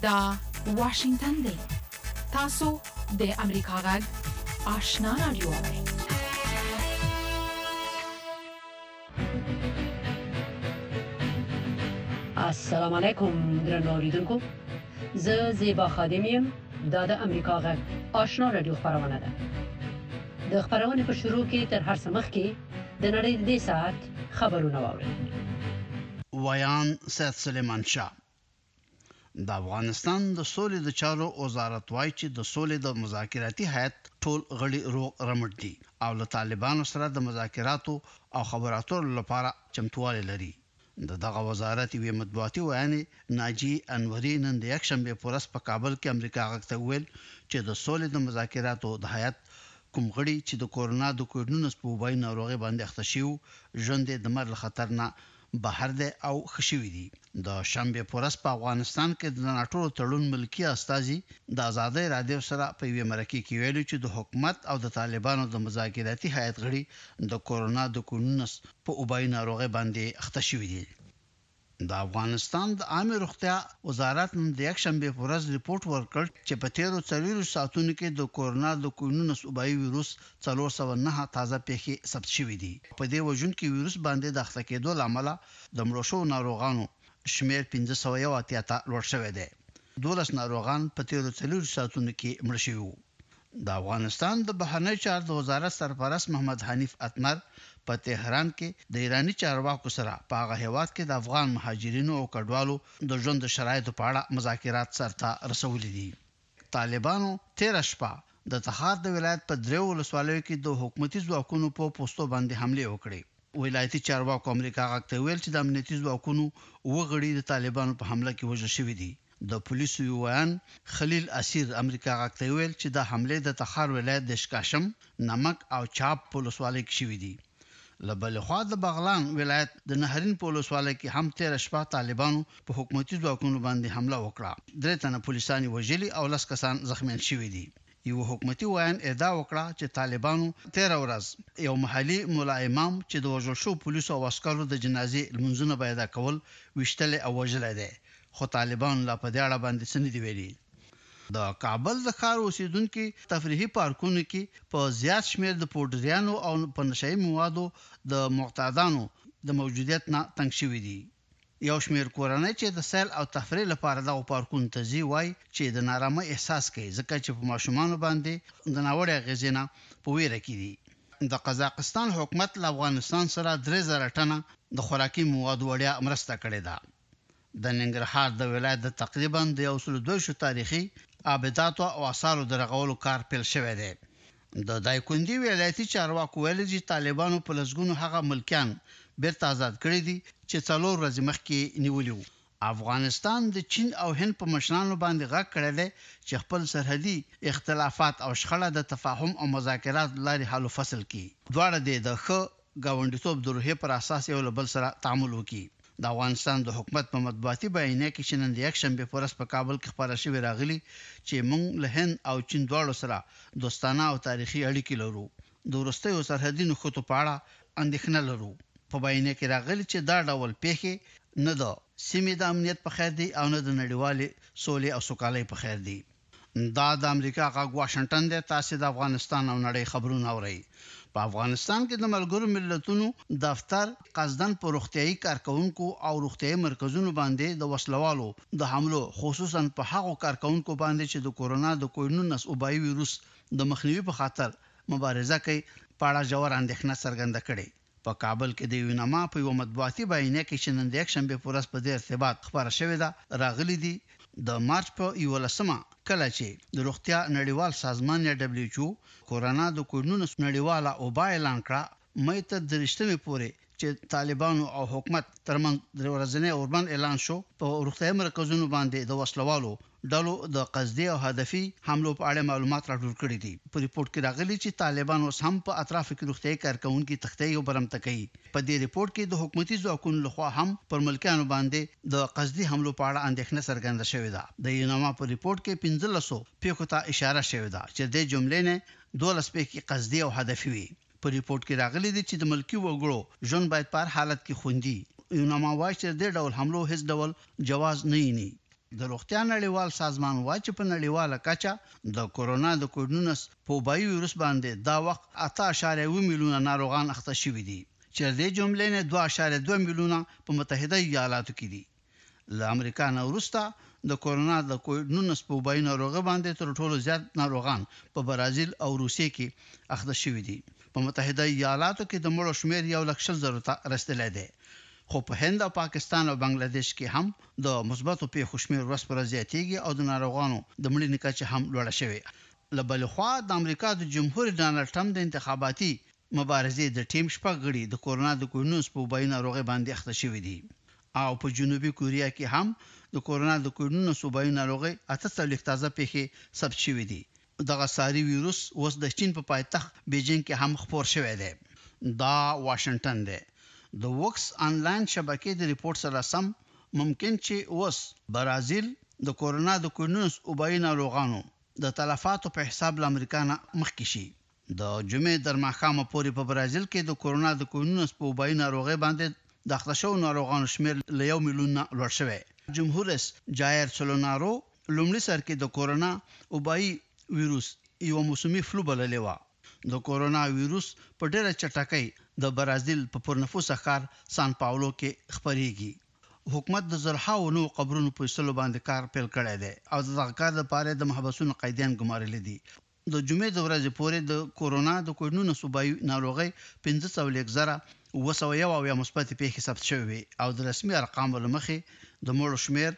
دا واشنگتن دی. تاسو د امریکا غږ آشنا رادیو. السلام علیکم درنو اوریدونکو. زه زیبا خادم یم. دا د امریکا غږ آشنا رادیو خبرونه ده. د خبرونې په شروع کې تر هر څه مخکې د نړۍ د ساعت خبرونه واورئ. ویان سید سلیمان شاه. د افغانستان د سولې د چارو وزارت وایي چې د سولې د مذاکراتي هیئت ټول غړي روغ رمټ دي او له طالبانو سره د مذاکراتو او خبرو لپاره چمتووالی لري. دغه وزارت یې مطبوعاتي ویانې ناجی انوري نن د یکشنبه په ورځ په کابل کې امریکا غږ ته ویل چې د سولې د مذاکراتو د هیئت کوم غړي چې د کورونا د کوډ-19 په وبای ناروغي باندې اخته شوی ژوند د مرګ خطر نه بهر ده او خشوي دي. د شنبه په ورځ په افغانستان کې د ناټو تړون ملکی استازي د آزادۍ رادیو سره په یوه مرکه کې ویلي چې د حکومت او د طالبانو د مذاکراتي هیئت غړي د کورونا د کوډ-19 په وبای ناروغي باندې اخته شوی دي. د افغانستان د عامه روغتیا وزارت نن د یکشنبه په ورځ ریپورت ورکړ چې په 13 ساعتونو کې د کورونا د کوډ-19 وبای وایروس 409 تازه پیښې ثبت شوې دي. په دې وجون کې وایروس باندې د اخته کېدو لامل د مړو شو ناروغانو شمیر 1581 ته لوړ شوی دی. 12 ناروغان په 13 ساعتونو کې مړ شوي. د افغانستان د بهرنی چارو د وزارت سرپرست محمد حنیف اتمر په تهران کې د ایرانی چارواکو سره په هغه هیواد کې د افغان مهاجرینو او کډوالو د ژوند شرایطو په اړه مذاکرات سرته رسولي دي. طالبانو 13 شپه د تخار د ولایت په دریو ولسوالیو کې د حکومتي ځواکونو په پوسټو باندې حمله وکړې. ولایتي چارواکو امریکا غږ ته ویل چې د امنیتي ځواکونو وګړي د طالبانو په حمله کې وژل شوي دي. د پولیسو یوان خلیل اسیر امریکا غږ ته ویل چې د حمله د تخار ولایت د شکاشم، نمک او چاپ په ولسوالۍ کې شوي دي. لبل خوا د بغلان ولایت د نهرین په ولسوالۍ کې هم 13 شپه طالبانو په حکومتي ځواکونو باندې حمله وکړه. 3 تنه پولیسان وژلي او 10 کسان زخمیان شوي دي. یو حکومتي ویان ادعا وکړه چې طالبانو 13 ورځ یو محلي مولا امام چې د وژل شو پولیسو او عسکرو د جنازې لمونځونه به ادا کول وشتل او وژل دي. خو طالبان لا په دې اړه باندې څه نه دی ویلي. د کابل د ښار اوسیدونکو تفریحي پارکونو کې په زیات شمیر د پودریانو او په نشئی موادو د معتادانو د موجودیت نه تنګ شوي دي. یو شمیر کورنۍ چې د سیل او تفریح لپاره د پارکونو ته ځي وای چې د نارامۍ احساس کوي ځکه چې په ماشومان باندې د ناوړه غزینه په ویره کې دي. د قزاقستان حکومت له افغانستان سره 3000 ټنه د خوراکي موادو وړیا مرسته کړې ده. د ننګرهار د ولایت د تقریبا د 102 تاریخي آبداتو او آثارو درغولو کار پیل شوی دی. د دایکندي ولایتي چارواکو ویلي چې طالبانو په لسګونو هغه ملکیان بیرته آزاد کړي دي چې 4 ورځې مخکې نیولي وو. افغانستان د چین او هند په مشرانو باندې غږ کړی دی چې خپل سرحدي اختلافات او شخړه د تفاهم او مذاکرات لارې حل او فصل کړي. دواړه د ښه ګاونډیتوب د روحیې پر اساس یو له بل سره تعامل وکړي. د افغانستان د حکومت په مطبوعاتي بیانیه کې چې نن د یکشنبه په ورځ په کابل کې خبره شوې راغلي چې موږ له هند او چین دواړو سره دوستانه او تاریخي اړیکې لرو. د وروستیو سرحدي نښتو په اړه اندېښنه لرو. په بیانیه کې راغلي چې دا ډول پیښې نه د سیمې د امنیت په خیر دي او نه د نړیوالې سولې او سوکالۍ په خیر دي. دا د امریکا غږ واشنگټن دی. تاسو د افغانستان او نړۍ خبرونه اورئ. په افغانستان کې د ملګرو ملتونو دفتر قصدن په روغتيایي کارکونکو او روغتيایي مرکزونو باندې د وسلوالو د حملو خصوصا په هغو کارکونکو باندې چې د کورونا د کوډ-19 وبای وایروس د مخنیوي په خاطر مبارزه کوي په اړه ژور اندېښنه څرګنده کړې. په کابل کې د یوناما په یو مطبوعاتي بیانیه کې چې نن د یکشنبه په ورځ په دې ارتباط خبره شوې ده راغلي دي. د مارچ په 11مه کله چې د روغتیا نړیوال سازمان یا WHO کورونا د کوډ-19 نړیواله وبای اعلان کړه، مې ته د رښتینې پورې چې طالبانو او حکومت ترمن د ورځنی اوربان اعلان شو په روغتیا مرکزونو باندې د وسلوالو ډلو د قصدي او هدفي حملو په اړه معلومات راټول کړي دي. په ریپورت کې راغلي چې طالبان اوس هم په اطراف کې روغتيایي کارکونکو تختې او برمته کوي. په دې ریپورت کې د حکومتي ځواکونو لخوا هم پر ملکیانو باندې د قصدي حملو په اړه اندېښنه څرګنده شوې ده. د یوناما په ریپورت کې 1500 پیښو ته اشاره شوې ده چې د جملې نه 12 پیښې قصدي او هدفي وي. په ریپورت کې راغلي دي چې د ملکی وګړو ژوند باید په هر حالت کې خوندي. یوناما وايي چې د ډول حملو هیڅ ډول جواز نه وي. د روغتیا نړیوال سازمان وايي چې په نړیواله کچه د کورونا د کوډ-19 په وبایي وایرس باندې دا وخت 8.1 میلیونه ناروغان اخته شوي دي چې د جملې نه 2.2 میلیونه په متحده ایالاتو کې دي له امریکا نه وروسته د کورونا د کوډ-19 په وبایي ناروغي باندې تر ټولو زیات ناروغان په برازیل او روسیې کې اخته شوي دي په متحده ایالاتو کې د مړو شمیر 1,00,000 ته رسیدلی دی خو په هند او پاکستان او بنگلاديش کې هم د مثبتو پیښو شمیر ورځ پر ورځ زیاتېږي او د ناروغانو د مړینې کچه هم لوړه شوې له بل خوا د امریکا د جمهور ډانلډ ټرمپ د انتخاباتي مبارزې د ټیم شپږ غړي د کورونا د کوډ-19 په وبایي ناروغي باندې اخته شوي دي او په جنوبي کوریا کې هم د کورونا د کوډ-19 وبایي ناروغي 48 تازه پیښې ثبت شوې دي دغه ساري وایروس اوس د چین په پایتخت بیجینګ کې هم خپور شوی دی دا واشنگټن دی د وکس آنلاین شبکې د ریپورت سره سم ممکن چې اوس برازیل د کورونا د کوډ-19 وبایي ناروغانو د تلفاتو په حساب له امریکا نه مخکې شي د جمعې در ماښامه پورې په برازیل کې د کورونا د کوډ-19 په وبایي ناروغي باندې د اخته شوو ناروغانو شمیر له 1 میلیون نه لوړ شوی جمهور رئیس جایر سولونارو لومړي سر کې د کورونا وبایي وایروس یو موسمي فلو بللی و د کورونا وایروس په ډېره چټکۍ د برازیل په پرنفوس ښار سان پاولو کې خپرېږي حکومت د زرهاو نو قبرونو په ایستلو باندې کار پیل کړی دی او دغه کار لپاره د محبسونو قیدیان ګمارلي دي د جمعې د ورځې پورې د کورونا د کوډ-19 وبایي ناروغي 15,901 مثبت پیښې ثبت شوې او د رسمي ارقامو لمخې د مړو شمیر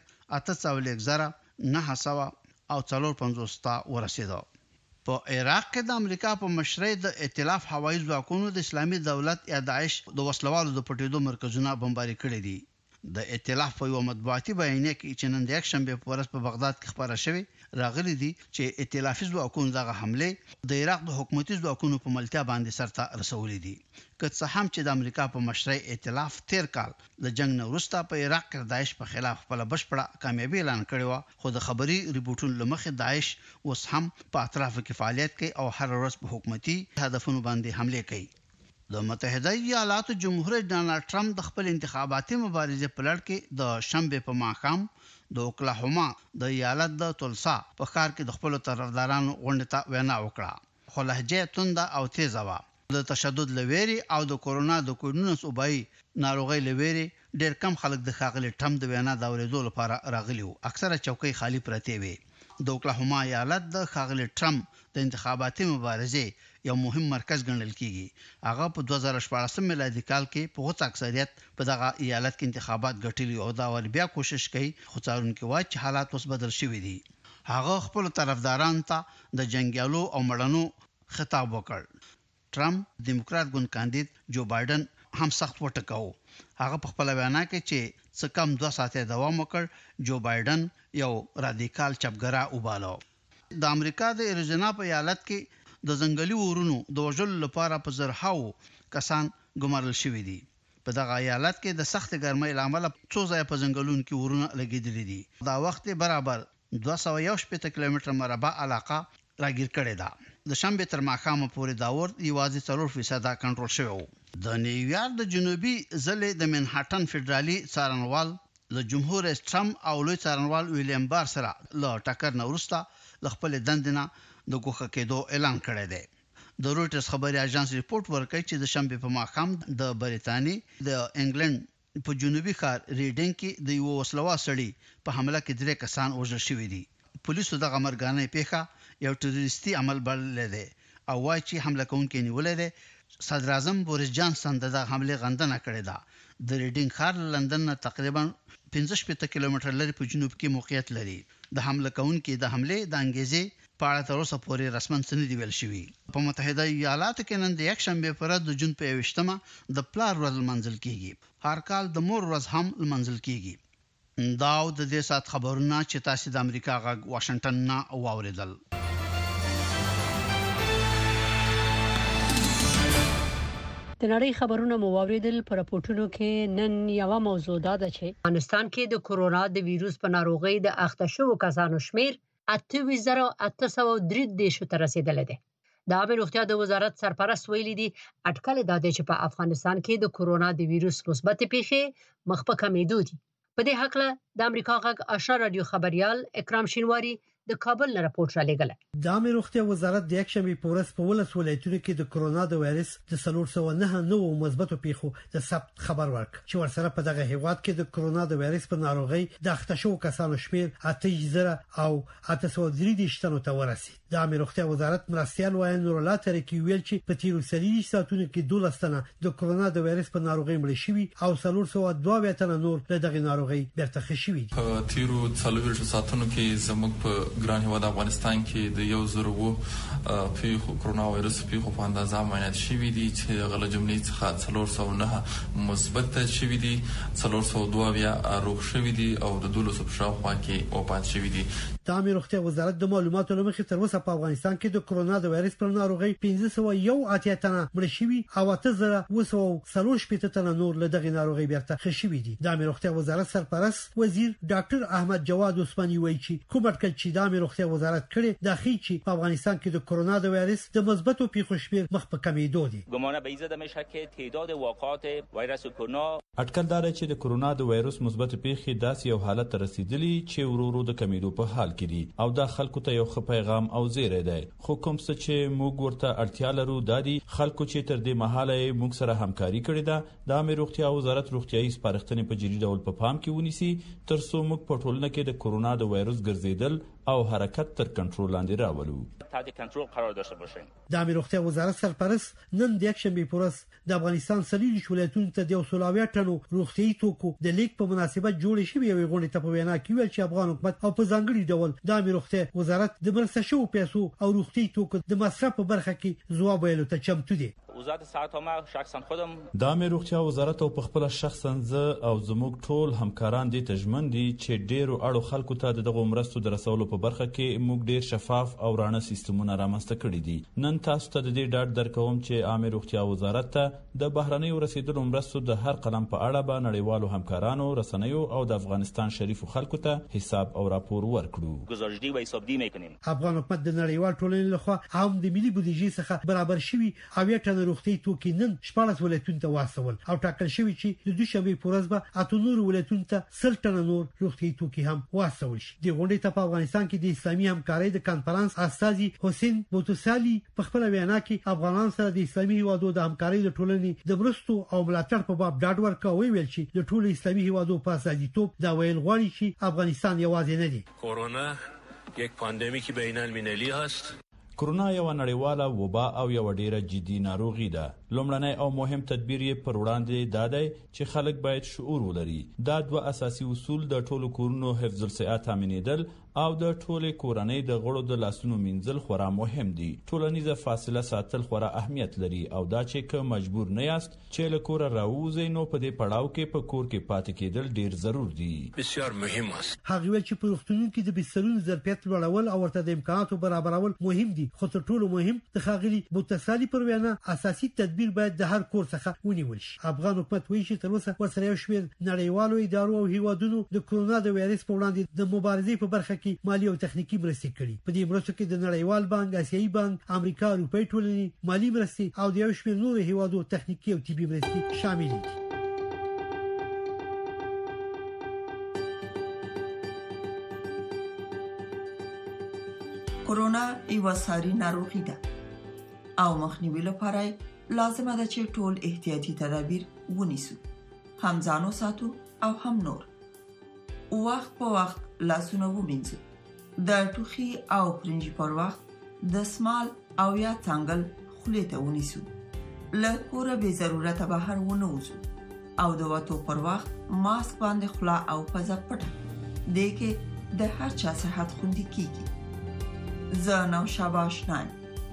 8,954 ته ورسېده په عراق کې د امریکا په مشرۍ د ائتلاف هوایي ځواکونو د اسلامي دولت یا داعش د وسلوالو د پټېدو مرکزونه بمباري کړي دي د ائتلاف په یو مطبوعاتي بیانیه کې چې نن د یک شنبه په ورځ په بغداد کې خبره شوې راغلي دي چې ائتلافي ځواکونو دغه حمله د عراق د حکومتي ځواکونو په ملتیا باندې سرته رسولې دي که څه هم چې د امریکا په مشرۍ ائتلاف تیر کال د جنگ نه وروسته په عراق کې داعش په خلاف خپل بشپړه کامیابی اعلان کړی و خو د خبري ریپورتونو لمخې داعش اوس هم په اطرافو کې فعالیت کوي او هر ورځ په حکومتي هدفونو باندې حمله کوي د متحده ایالاتو جمهور رئیس ډانلډ ټرمپ د خپل انتخاباتي مبارزې په لړ کې د شنبه په ماښام د اوکلاهوما د ایالت د تولسا په ښار کې د خپل طرفدارانو غونډه ته وینا وکړه خو لهجه تونده او تیزه و د تشدد لويري او د کورونا د کوډ-19 وبایي ناروغي لويري ډېر کم خلک د ښاغلي ټرمپ د وینا د اورېدو لپاره راغلي وو اکثره چوکۍ خالی پرتې وي د اوکلاهوما ایالت د ښاغلي ټرمپ د انتخاباتي مبارزې یو مهم مرکز ګڼل کیږي هغه په 2014 میلادي کال کې په غوڅ اکثریت په دغه ایالت کې انتخابات ګټلي او دا ور بیا کوشش کوي خو څارونکو وايي چې حالات اوس بدل شوي دي هغه خپل طرفداران ته د جنگیالو او مړنو خطاب وکړ ټرمپ دیموکرات ګوند کاندید جو بایدن هم سخت وټکاو هغه په خپل وینا کې چې څه کم 2 ساعته دوام وکړ جو بایدن یو رادیکال چپګرا وبالو د امریکا د اریزونا په ایالت کې د ځنګلي ورونو د وژلو لپاره په زرهاو کسان ګمارل شوي دي په دغه ایالت کې د سخت ګرمۍ لامل څو ځای په ځنګلونو کې ورونه لګیدلي دي دا وخت برابر 218 کیلومتر مربع علاقه راګیر کړې ده د شنبه تر ماښامه پورې دا ور یوازې 4% کنټرول شوی د نیویارک د جنوبي ضلع د منهټن فدرالي څارنوال له جمهور رئیس ټرمپ او لوی څارنوال ویلیام بار سره له ټکر نه وروسته ل خپل دندنه د ګوښه کېدو اعلان کړی دی د رويټرز خبري اژانس ریپورت ورکړي چې د شنبه په ماښام د بریتانی د انګلند په جنوبي ښار ریډینګ کې د یو وسلوال سړي په حمله کې 3 کسان وژل شوي دي پولیسو دغه مرګانه پیښه یو ټروریستي عمل بللی دی او وايي چې حمله کوونکي نیولې ده صدر اعظم بوریس جانسن دغه حمله غندنه کړې ده د ریډینګ ښار لندن نه تقریبا 15 کیلومتر لري په جنوب کې موقعیت لري د حمله کوونکي د حمله د انګیزې په اړه تر اوسه پورې رسماً څه نه دی ویل شوی په متحده ایالاتو کې نن د یک شنبه پر ورځ د جون په 28مه د پلار ورځ منځل کیږي هر کال د مور ورځ هم منځل کیږي دا د دې سات خبرونه چې تاسو د امریکا غږ واشنگټن نه واوریدل د نړۍ خبرونه مو واوریدل پر راپورټونو کې نن یو موضوع ده چې افغانستان کې د کورونا د وایروس په ناروغۍ د اخته شوو کسانو شمیر 88,803 ته رسیدلی دی د عامه روغتیا د وزارت سرپرست ویلي دي اټکل دا دی چې په افغانستان کې د کورونا د وایروس مثبت پیښې مخ په کمیدو دي په دې حق له د امریکا غږ آشنا رادیو خبريال اکرام شینواری د کابل نه راپورټ را لګل. د عامه روغتیا وزارت د یکشنبه په ورځ په ولس ولایتونو کې د کرونا د وایرس د 309 مثبتو پیښو د ثبت خبر ورک چې ورسره په دغه هیواد کې د کرونا د وایرس په ناروغي د اخته شو کسانو شمیر 8000 او 833 تنو ته ورسید. د عامه روغتیا وزارت مرستيال وایي نور الله ترکی ویل چې په تیرو 30 ساعتونو کې 12 تنه د کرونا د وایرس په ناروغي مړ شوي او 302 تنه نور له دغه ناروغي بیرته ښه شوي. په تیرو 40 ساعتونو کې زموږ په ګران هیواد افغانستان کې د 1,000 پیښو کرونا وایرس پیښو په اندازه معاینات شوي دي چې غل جملې څخه 309 مثبت شوي دي، 302 روغ شوي دي او د 12 په شاوخوا کې وفات شوي دي. د عامه روغتیا وزارت د معلوماتو لمخې تر اوسه په افغانستان کې د کرونا د وایرس پر ناروغي 1501 تنه مړ شوي او 8000 تنه نور له دغه ناروغي بیرته ښه شوي دي. د عامه روغتیا وزارت سرپرست وزیر ډاکټر احمد جواد عثماني وایي چې کوم اټکل چې د عامه روغتیا وزارت کړي د اخی چې په افغانستان کې د کرونا د وایرس د مثبتو پیښو شمیر مخ په کمیدو دي. گمان به ایجاد میشه که تعداد واقعات ویروس کرونا اټکل دار چې د کرونا د وایرس مثبت پیښې داسې یو حالت رسیدلی چې ورو د کمیدو په حال کې دي او دا خلکو ته یو ښه پیغام او زیری دی. خو کوم څه چې موږ ورته اړتیا لرو د دې خلکو چې تر دې مهاله موږ سره همکاري کړې ده د عامه روغتیا وزارت روغتيایي سپارښتنې په جدي ډول په پام کې ونیسي تر څو موږ په ټولنه کې د کرونا د وایرس ګرځیدل او حرکت تر کنټرول لاندې راولو. تحت کنټرول قرار داشته باشیم. د عامه روغتیا وزارت سرپرست نن د یکشنبه په ورځ د افغانستان سلیل ولایتونو ته د 100 ټنو روغتيایي توکو د لیک په مناسبت جوړ شوی یو غونډه ته په وینا کې ویل چې افغان حکومت او په ځانګړي ډول د عامه روغتیا وزارت د مرسته شو پیسو او روغتيایي توکو د مصرف په برخه کې ځواب ویلو ته چمتو دي. وزارت صحت ما شخصا خودم د عامه روغتیا وزارت او په خپل شخصا زه او زموږ ټول همکاران دي تجمن دي چې ډیرو اړو خلکو ته دغه مرستو د رسولو په برخه کې موږ ډیر شفاف او رانه سیستمونه رامنځته کړي دي. نن تاسو ته د دې ډاډ درکوم چې عامه روغتیا وزارت ته د بهرنیو رسیدلو مرستو د هر قلم په اړه به نړیوالو همکارانو رسنیو او د افغانستان شریفو خلکو ته حساب او راپور ورکړو. گزارشدهی و حسابدهی میکنیم. افغان حکومت د نړیوال ټولنې لخوا هم د ملي بودیجې څخه برابر شوی او یو ټن روغتي توکي نن 14 ولایتونو ته واستول او ټاکل شوی چې د دوشنبه په ورځ به اتونور ولایتونو ته 100 ټن نور روغتي توکي هم واستول شي. د غونډې ته په افغانستان کې د اسلامي همکارۍ د کانفرنس استاذي حسین بوتسالي په خپل وینا کې افغانان سره د اسلامي هیوادو د همکارۍ د ټولنې د مرستو او ملاتړ په باب ډاډ ورکوي ویل چې د ټولو اسلامي هیوادو په اساسیتوب دا ویل غواړي چې افغانستان یوازې نه دی. کرونا یک پاندمیک بین المللی است. کرونا یو نړیواله وبا او یو ډیره جدي ناروغي ده. لومړنی او مهم تدبیر یې پر وړاندې دا دی چې خلک باید شعور ولري. دا دوه اساسي اصول د ټولو کورونو حفظ الصحت تامینېدل او د ټولې کورنۍ د غړو د لاسونو مینځل خورا مهم دي. ټولنیزه فاصله ساتل خورا اهمیت لري او دا چې که مجبور نه یاست چې له کوره راوځئ نو په دې پړاو کې په کور کې پاتې کېدل ډیر ضرور دي. بسیار مهم است. هغه ویل چې په روغتونونو کې د بسترونو ظرفیت لوړول او ورته د امکاناتو برابرول مهم دي. خو تر ټولو مهم د ښاغلي بوتسالي پر وینا اساسي تدبیر باید د هر کور څخه ونیول شي. افغان حکومت وایي چې تر اوسه ورسره یو شمېر نړیوالو ادارو او هیوادونو د کرونا د وایرس په وړاندې د مبارزې په برخه کې مالی او تخنیکی مرستې کړي. په دې مرستو کې د نړیوال بانک، آسیایي بانک، امریکا، اروپאי ټولنې، مالی مرستې او د یو شمېر نورو هیوادو تخنیکی او طبي مرستې شامل دي. کرونا یو ساري ناروغي ده او مخنیوي لپاره لازمه ده چې ټول احتیاطي تدابیر ونیسو، هم ځانو ساتو او هم نور. وخت په وخت لاسونه ومینځو. د ټوخي او پرنجي پر وخت د سمال او یا څنګل خولې ته ونیسو. له کوره به ضرورت بهر ونه وځو او د وټو پر وخت ماسک باندې خلا او پزه پټه دې کې د هر چا صحت خوندي کیږي. زه نو شاباش نایم.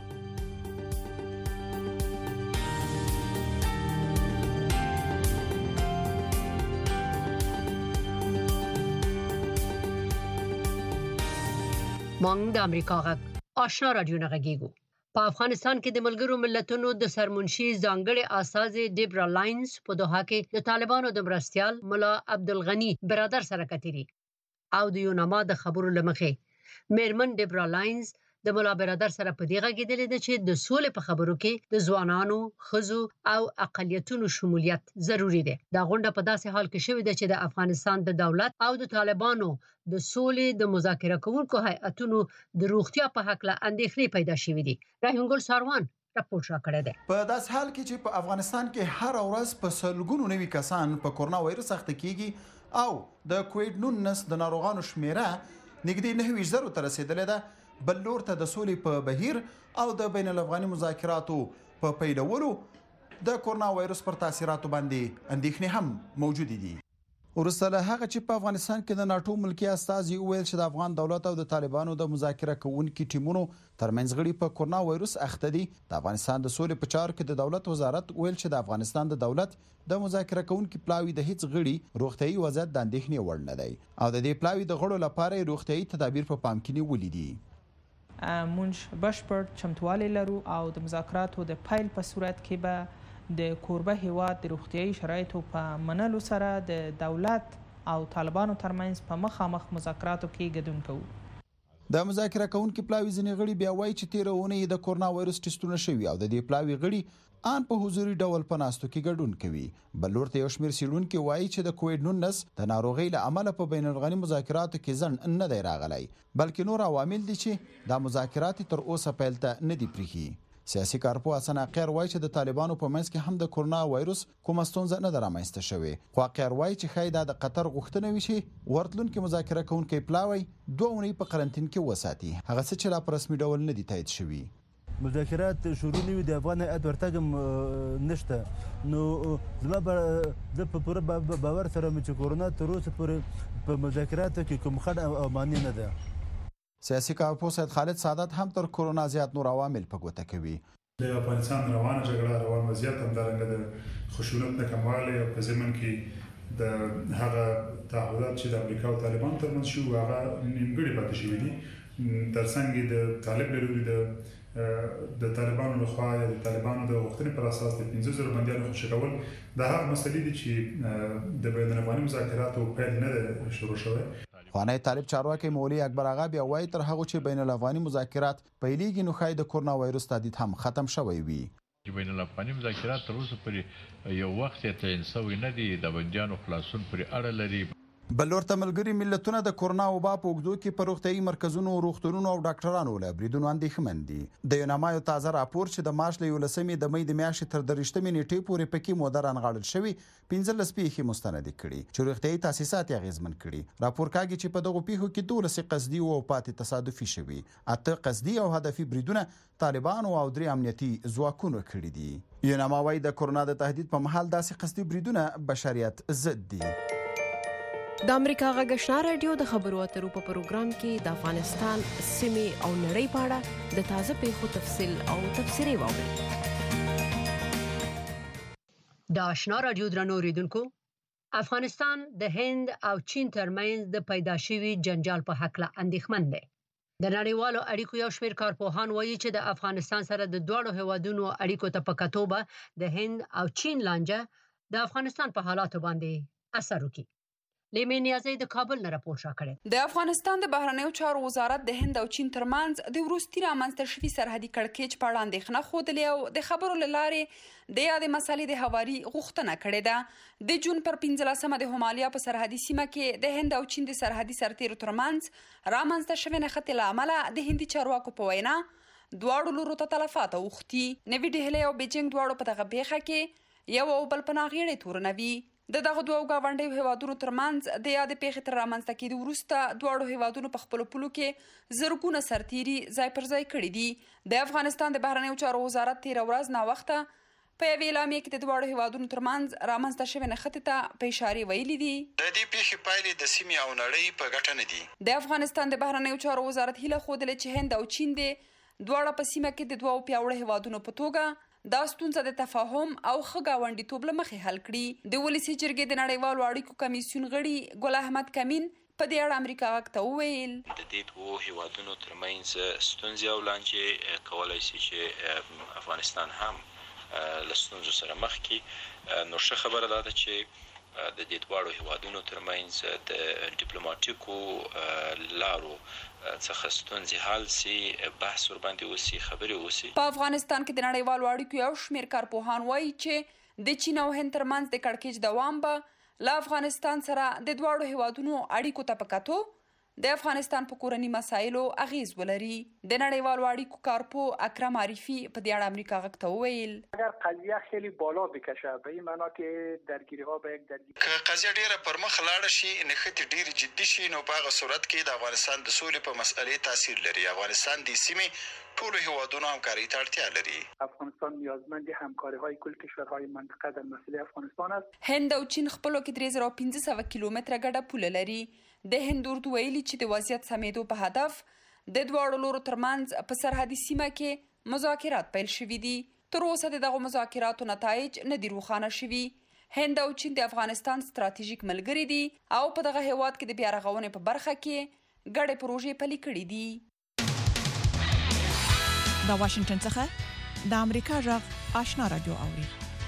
مونږ د امریکا غږ آشنا رادیو نه غږیږو. په افغانستان کې د ملګرو ملتونو د سرمنشي ځانګړي استازي ډیبرا لاینز په دوحه کې د طالبانو د مرستيال ملا عبدالغنی برادر سره کتري او د یوناما د خبرو لمخې میرمن ډیبرا لاینز د مولا برادر سره په دې غږیدل دي چې د سولې په خبرو کې د ځوانانو، ښځو او اقلیتونو شمولیت ضروری دی. دا غونډه په داسې حال کې شوې ده چې د افغانستان د دولت او د طالبانو د سولې د مذاکره کوونکو هیئتونو د روغتیا په حق له اندېښنې پیدا شوې دي. رحیم ګل ساروان راپور راکړی دی. په داس حال کې چې په افغانستان کې هر ورځ په سلګونو نوي کسان په کورونا وایرس اخته کیږي او د کووډ 19 د ناروغانو شمیره نږدې 9,000 ته رسیدلې ده، بل لور ته د سولې په بهیر او د بین الافغاني مذاکراتو په پیلولو د کورونا وایرس پر تاثیراتو باندې اندېښنې هم موجود دي. ورسته له هغه چې په افغانستان کې د ناتو ملکی استازي وویل چې د افغان دولت او د طالبانو د مذاکره کوونکو ټیمونو ترمنځ غړي په کورونا وایرس اخته دي، د افغانستان د سولې په چارو کې د دولت وزارت ویل چې د افغانستان د دولت د مذاکره کوونکو پلاوی د هیڅ غړي روغتيایي وضعیت د اندېښنې وړ نه دی او د دې پلاوی د غړو لپاره روغتيایي تدابیر په پام کې نیولې دي. مونږ بشپړ چمتووالی لرو او د مذاکراتو د پیل په صورت کې به د کوربه هیواد د روغتیايي شرایطو په منلو سره د دولت او طالبانو ترمنځ په مخامخ مذاکراتو کې ګډون کوو. د مذاکره کوونکو پلاوی ځینې غړي بیا وایي چې تیر اونۍ د کورونا وایرس ټیسټونه شوي او د دې پلاوی غړي ان په حضوري ډول په ناستو کې ګډون کوي. بل ورته یو شمېر څېړونکي وایي چې د کووډ 19 د ناروغۍ له امله په بین الافغاني مذاکراتو کې ځنډ نه دی راغلی، بلکې نور عوامل دي چې د مذاکرات تر اوسه پیل ته نه دي پریښي. سیاسي کارپوه حسن اقیر وایي چې د طالبانو په منځ کې هم د کورونا وایرس کومه ستونزه نه ده رامنځته شوې، خو اقیر وایي چې ښایي دا د قطر غوښتنه وي چې ورتلونکي مذاکره کوونکي پلاوی 2 اونۍ په قرنټین کې وساتي، هغه څه چې لا په رسمي ډول نه دي تایید شوي. مذاکرات شروع نوي د افغان هیئت ورتګم نشته، نو زما د په پوره باور سره چې کورونا تر اوسه پورې په مذاکراتو کې کوم خنډ او مانع نه ده. سیاسي کارپوه سید خالد سعادت هم تر کورونا زیات نور عوامل په ګوته کوي. د افغانستان روانه جګړه روان وضعیت همدارنګه د خشونت د کموالی او په ضمن کې د هغه تعهدات چې د امریکا او طالبان ترمنځ شو هغه نیمګړي پاتې شوي دي. ترڅنګ د طالب لري د طالبانو لخوا د طالبانو د غوښتنې پر اساس د 15,000 بندیانو خوشي کول د هغه مسلې دي چې د بین الافغاني مذاکراتو پیل نه ده شروع شوی. خوانی طالب چارواکي مولوی اکبر آغا بیا وایي تر هغه چې بین الافغاني مذاکرات پیلېږي نو ښایي د کورونا وایرس تهدید هم ختم شوی وي. بین الافغاني مذاکرات تر اوسه پورې یو وخت یې تعین شوی نه دي، د بندیانو خلاصون پورې اړه لري. بل ورته ملګري ملتونه د کورونا وبا په اوږدو کې په روغتیايي مرکزونو، روغتونونو او ډاکټرانو له بریدونو اندېښمن دي. د یوناما یو تازه راپور چې د مارچ له 11 د مې د میاشتې تر 30 نیټې پورې پکې موده رانغاړل شوی 15 پیښې مستند کړي چې روغتیايي تاسیسات یې اغیزمن کړي. راپور کاږي چې په دغو پیښو کې 12 قصدي او پاتې تصادفي شوي، 8 قصدي او هدفي بریدونه طالبانو او 3 امنیتي ځواکونو کړي دي. یوناما وايي د کورونا د تهدید په مهال داسې قصدي بریدونه بشریت ضد دي. د امریکا غږ آشنا رادیو د خبرو اترو په پروګرام کې د افغانستان سیمې او نړۍ په اړه د تازه پیښو تفصیل او تفسیري واورئ. د آشنا رادیو درنو اوریدونکو، افغانستان د هند او چین ترمنځ د پیدا شوي جنجال په حق له اندېښمن دی. د نړیوالو اړیکو یو شمېر کارپوهان وایي چې د افغانستان سره د دواړو هیوادونو اړیکو ته په کتو به د هند او چین لانجه د افغانستان په حالاتو باندې اثر وکړي. لیمه نیازی د کابل نه راپور راکړی. د افغانستان د بهرنیو چارو وزارت د هند او چین ترمنځ د وروستي رامنځته شوي سرحدي کړکېچ په اړه اندېښنه ښودلې او د خبرو له لارې د یادې مسلې د هواري غوښتنه کړې ده. د جون پر 15مه د همالیا په سرحدي سیمه کې د هند او چین د سرحدي سرتیرو ترمنځ رامنځته شوې نښتې له امله د هندي چارواکو په وینا دواړو لورو ته تلفات اوښتي. نوي ډهلي او بیجینګ دواړو په دغه پیښه کې یو او بل په ناغېړۍ تورنوي. د دغه دوه ګاونډیو هیوادونو ترمنځ د یادې پیښې تر رامنځته کېدو وروسته دواړو هیوادونو په خپلو پولو کې زرګونه سرتیري ځای پر ځای کړي دي. د افغانستان د بهرنیو چارو وزارت تېره ورځ ناوخته په یوې اعلامیې کې د دواړو هیوادونو ترمنځ رامنځته شوې نښتې ته په اشارې ویلي دي د دې پیښې پایلې د سیمې او نړۍ په ګټه نه دي. د افغانستان د بهرنیو چارو وزارت هیله ښودلې چې هند او چین دواړه په سیمه کې د دوو پیاوړو هیوادونو په توګه دا ستونزه د تفاهم او ښه ګاونډیتوب له مخې حل کړي. د ولسي جرګې د نړیوالو اړیکو کمیسیون غړي ګل احمد کمین په دې اړه امریکا غږ ته وویل د دې دوو هیوادونو ترمنځ ستونزې او لانجې کولی شي چې افغانستان هم له ستونزو سره مخ کړي. نو ښه خبره دا ده چې د دې دواړو هیوادونو ترمنځ د ډیپلوماټیکو لارو څخه ستونزې حل سي، بحث ورباندې وسي، خبرې وسي. په افغانستان کې د نړیوالو اړیکو یو شمېر کارپوهان وایي چې د چین او هند ترمنځ د کړکېچ دوام به له افغانستان سره د دواړو هیوادونو اړیکو ته په کتو د افغانستان په کورني مسایلو اغیز ولري. د نړیوالو اړیکو کارپو اکرم عارفی په دې اړه امریکا غږ ته وویل اگر قضیه خیلی بالا بکشه به این معنا که درگیری ها به یک درگیری که قضیه ډیره پر مخ لاړ شي، نښتې ډیره جدي شي، نو په هغه صورت کې د افغانستان د سولې په مسئلې تاثیر لري. افغانستان د سیمې ټولو هیوادونو همکاري ته اړتیا لري. افغانستان نیازمند همکاری های کل کشورهای منطقه در مسئله افغانستان است. هند او چین خپلو کې 3500 کیلومتره ګډه پوله لري. د هند اردو ویلي چې د وضعیت سمېدو په هدف د دواړو لورو ترمنځ په سرحدي سیمه کې مذاکرات پیل شوي دي. تر اوسه د دغو مذاکراتو نتایج نه دي روښانه شوي. هند او چین د افغانستان ستراتیژیک ملګري دي او په دغه هیواد کې د بیا رغونې په برخه کې ګډې پروژې پلي کړي دي. د واشنگټن څخه د امریکا غږ آشنا رادیو اوري.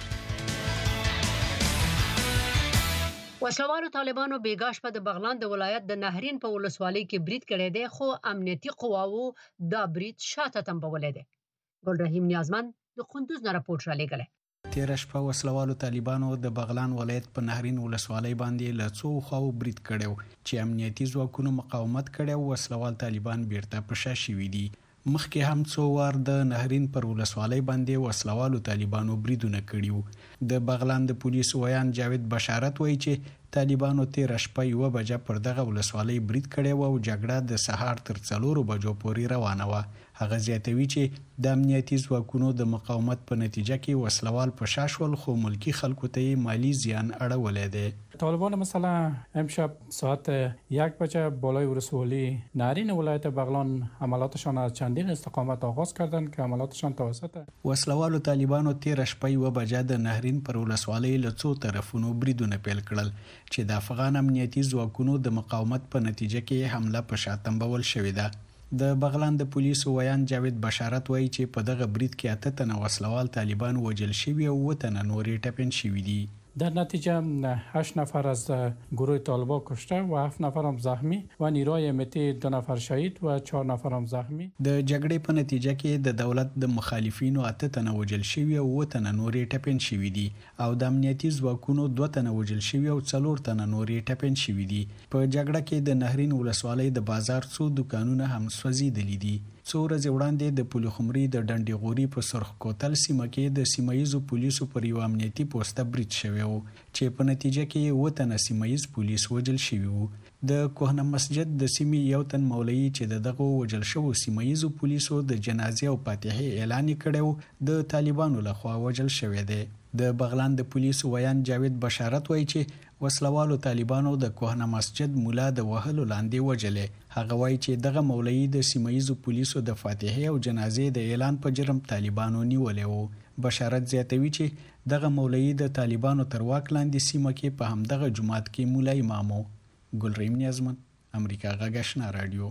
وسلوالو طالبانو بیګا شپه د بغلان د ولایت د نهرین په ولسوالۍ کې برید کړی دی، خو امنیتي قواوو دا برید شاته تمبولی دی. ګل رحیم نیازمند د قندوز نه راپورټ رالیږلی. تیره شپه وسلوالو طالبانو د بغلان ولایت په نهرین ولسوالۍ باندې له څو خواو برید کړی چې امنیتي ځواکونو مقاومت کړی. وسلوال طالبان بیرته په شا شوي دي. مخکې هم څو وار د نهرین پر ولسوالۍ باندې وسلوالو طالبانو بریدونه کړي. د بغلان د پولیسو ویان جاوید بشارت وایي چې طالبانو تیره شپه 1 بجه پر دغه ولسوالۍ برید کړی و او جګړه د سهار تر 4 بجو پورې روانه وه. هغه زیاتوي چې د امنیتي ځواکونو د مقاومت په نتیجه کې وسلوال په شا شول، خو ملکی خلکو ته مالی زیان اړولی دی. طالبان مثلا امشب ساعت 1 بجه بالای ولسوالی نهرین ولایت بغلان عملاتشان از چندین استقامت آغاز کردند که عملاتشان توسط وسلوالو طالبانو تیره شپه 1 بجه د نهرین پر ولسوالۍ له څو طرفونو بریدونه پیل کړل چې د افغان امنیتي ځواکونو د مقاومت په نتیجه کې حمله په شا تمبول شوې ده. د بغلان د پولیسو ویان جاوید بشارت وایي چې په دغه برید کې 8 تنه وسلوال طالبان وژل شوي او 7 تنه نورې ټپین شوي دي. در نتیجه 8 نفر از گروه طالبان کشته و 7 نفر هم زخمی و نیروی امنیتی 2 نفر شهید و 4 نفر هم زخمی. د جګړې په نتیجه کې د دولت د مخالفینو 8 تنه وژل شوي او 7 تنه نورې ټپین شوي دي او د امنیتي ځواکونو 2 تنه وژل شوي او 4 تنه نورې ټپین شوي دي. په جګړه کې د نهرین ولسوالۍ د بازار څو دکانونه هم سوځېدلي دي. څو ورځې وړاندې د پلخمري د ډنډې غوري په سرخ کوتل سیمه کې د سیمایي پولیسو پر یو امنیتي پوسټه برید شوی و چې په نتیجه کې 7 تنه سیمایي پولیس وژل شوي وو. د کوهنه مسجد د سیمې یو تن مولوي چې دغه وژل شوو سیمایي پولیسو د جنازې او فاتحې اعلان کړو د طالبانو لخوا وژل شوی دی. د بغلان د پولیسو ویان جاوید بشارت وایي چې وسلوالو طالبانو د کوهنه مسجد مولا د وهلو لاندې وژلې. هغه وایي چې دغه مولوي د سیمایي پولیسو د فاتحې او جنازې د اعلان په جرم طالبانو نیولې وو. بشارت زیاتوي چې دغه مولوي د طالبانو تر واک لاندې سیمه کې په همدغه جماعت کې مولا امام وو. ګلریم نیازمن، امریکا غږ آشنا رادیو.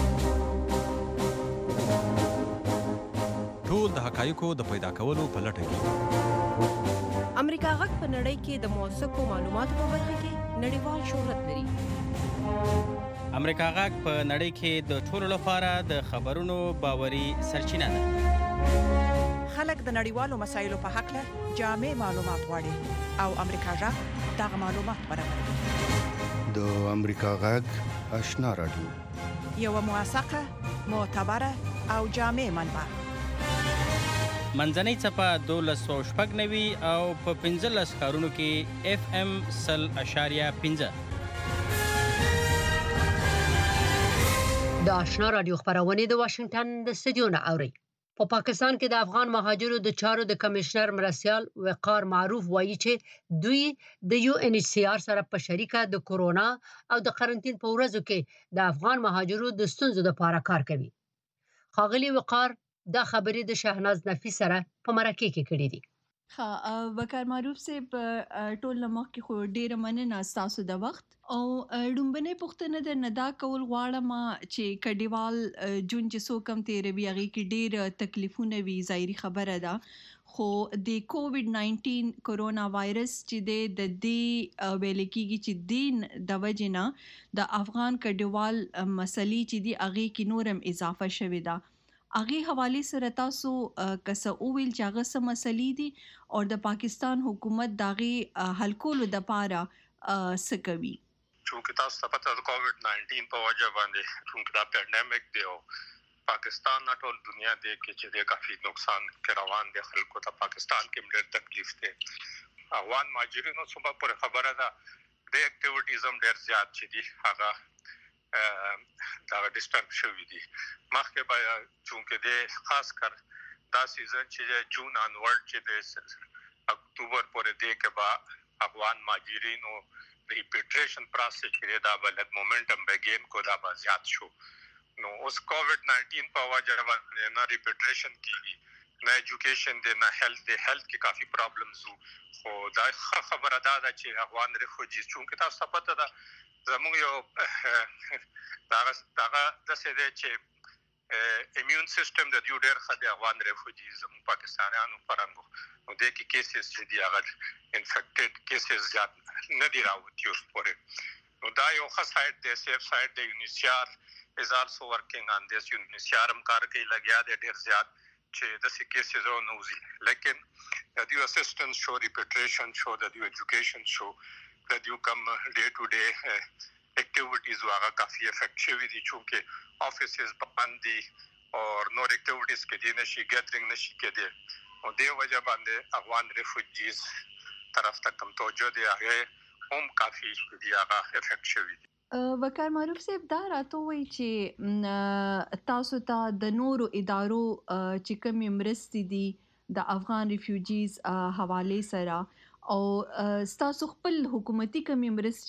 ټول د حقایقو د پیدا کولو په لټه کې امریکا غږ په نړۍ کې د موثقو معلوماتو په برخه کې نړیوال شهرت لري. امریکا غږ په نړۍ کې د ټولو لپاره د خبرونو باوري سرچینه ده. خلک د نړیوالو مسایلو په حق له جامع معلومات غواړي او امریکا غږ دغه معلومات برابروي. د امریکا غږ آشنا رادیو، یو موثقه، معتبره او جامع منبع. منځنۍ څپه 1290 او په 15 ښارونو کې FM 100.5. د آشنا رادیو خبرونه د واشنگټن د استودیو نه اوري. په پاکستان کې د افغان مهاجرو د چارو د کمشنر مرستیال وقار معروف وایي چې دوی د UNHCR سره په شریکه د کورونا او د قرنټین په ورځو کې د افغان مهاجرو د ستونزو لپاره کار کوي. ښاغلي وقار دا خبرې د شهناز نفیس سره په مرکه کې کړې دي. وقار معروف صاحب ټول مخ کې خو ډیره مننه تاسو د وخت او ډومبنه پښتنه د ندا کول غواړم چې کډیوال جون چې سو کم تیروي هغه کې ډیر تکلیفونه وی ظاهري خبره ده، خو د کووډ 19 کورونا وایرس چې د دې ویل کېږي چې دین د وجنه د افغان کډوال مسلې چې دی اغه کې نورم اضافه شوې ده اغه حواله سره تاسو کسه اویل چې هغه سم مسلې دي او د پاکستان حکومت داغه حل کولو د پاره سکوي چونکه تاسو ته پته د کووډ 19 په وجه باندې چونکه دا پاندیمک دی او پاکستان نه ټول دنیا دی کې چې د کافي نقصان روان دي خلکو ته پاکستان کې ډېر تکلیف دی افغان ماجرینو صبح پر خبره ده د اکټیویټیز هم ډېر زیات چې دي هغه دا ډیسټرب شوی دي مخکې بیا چونکه د خاص کر دا سیزن چې جون انورډ چې د اکتوبر پورې دی کې با افغان ماجرینو ریپیټریشن پروسس کې دا بلد مومنټم بګین کو دا زیات شو نو اوس کووډ 19 په وجه باندې نه ریپیټریشن کیږي نه ایجوکیشن دی نه هیلث کې کافي پرابلمز خو دا خبره ده چې افغان ریفوجیز چونکه تاسو پته ده زموږ یو دا د څه دی چې ایمیون سیستم د یو ډېر خدای افغان ریفوجیز زموږ پاکستانیانو پرنګو نو د کې کیسز چې دی هغه انفیکټډ کیسز زیات نه دی راوتی اوس پورې نو دا یو ښه سایت دی سیف سایت دی یونیسیار is also working on this UNHCR کار کوي لګیا دی ډېر زیات چې د څه کیسز او نوزي لیکن د یو اسسټنس شو ریپیټریشن شو د یو ایجوکیشن شو د یو کم ډے ټو ډے اکټیویټیز واغه کافي افیکټ شوی دي چې افیسز بند دي او نور اکټیویټیز کې دي نشي ګیدرینګ نشي کېدی او د وجه باندې افغان ریفوجیز طرف ته کم توجه دی هغه هم کافي دي هغه افیکټ شوی دي وقار معروف صاحب دا راته وایي چې تاسو ته د نورو ادارو چې کوم مرستې دي د افغان ریفیوجیز حواله سره او تاسو خپل حکومتي کوم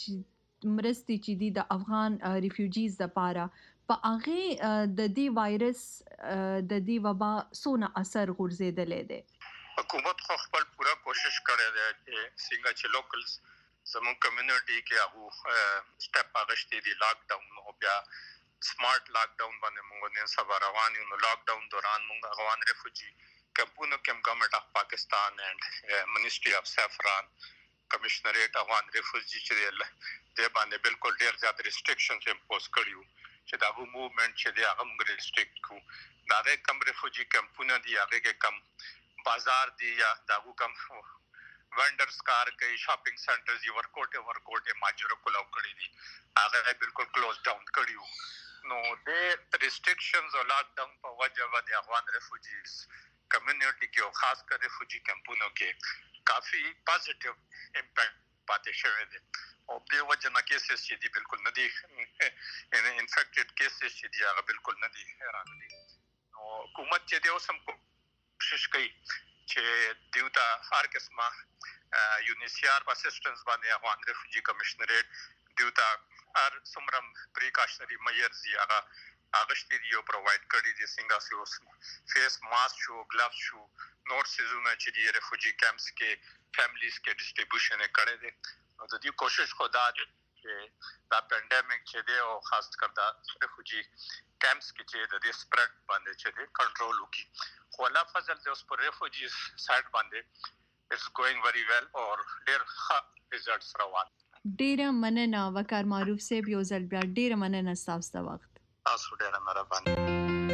مرستې چې دي د افغان ریفیوجیز لپاره په هغه د دې وایرس د دې وبا سونه اثر غورځیدلې ده حکومت خپل پورا کوشش کړی دی چې څنګه چې لوکلز زموږ کمیونټي کې هغه سټپ اغشتي دي لاک ډاون او بیا سمارټ لاک ډاون باندې موږ نن سبا روان یو لاک ډاون دوران موږ افغان ریفوجی کمپونو کې ګورنمنت اف پاکستان اینڈ منیسټری اف سیفران کمشنریټ افغان ریفوجی چې د باندې بالکل ډیر زیات ریسټریکشنز امپوز کړیو چې دا موومېنټ چې دا هم ریسټریکټ کو دا کم ریفوجی کمپونه دي هغه کم بازار دي یا دا کم وینډرز کار کوي شاپینګ سنټرز یې ورکوټه ماجر کولاو کړی دي هغه بالکل کلوز ډاون کړیو نو د ریسټریکشنز او لاک ډاون په وجه باندې افغان ریفوجیز کمیونټي کې او خاص کر ریفوجی کمپونو کې کافي پازیټیو امپیکټ پاتې شوی دی او د وجه نه کیسز چې دی بالکل نه دي انفیکټډ کیسز چې دی هغه بالکل نه دي راغلي نو حکومت چې دی اوس هم کوشش کوي چې دیوتا هر قسمه یونیسیار اسسټنس باندې افغان ریفوجی کمشنریټ دیوتا هر څومره پریکاشنری میجرز هغه شته دی او پروواید کړی دي څنګه چې فیس ماسک شو ګلافز شو نور سيزونه چې دی ریفوجی کیمپس کې فیملیز کې ډیسټریبیوشن کړي دي نو د دې کوشش خدا دی چې دا پاندیمک چې دی او خاص کر دا ریفوجی کیمپس کې چې د دې سپریډ باندې چې دی کنټرول وکړي خو الله فضل د اوس پر ریفوجیز سایډ باندې اټس ګوینګ ویری ویل اور ډیر ښه ریزلټس روان ډیر مننه وقار معروف صاحب یو ځل بیا ډیر مننه تاسو ته وخت تاسو ډیر مهرباني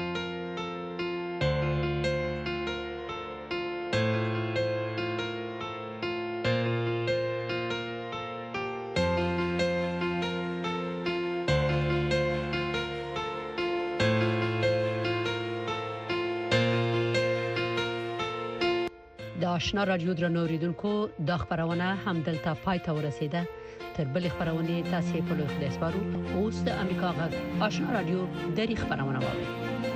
د آشنا رادیو درنو اوریدونکو د خبرونه هم دلته پای ته ورسیده تر بل خبرونه تاسو په لوي خلاص بارو اوس د امریکا غږ آشنا رادیو د خبرونه واوري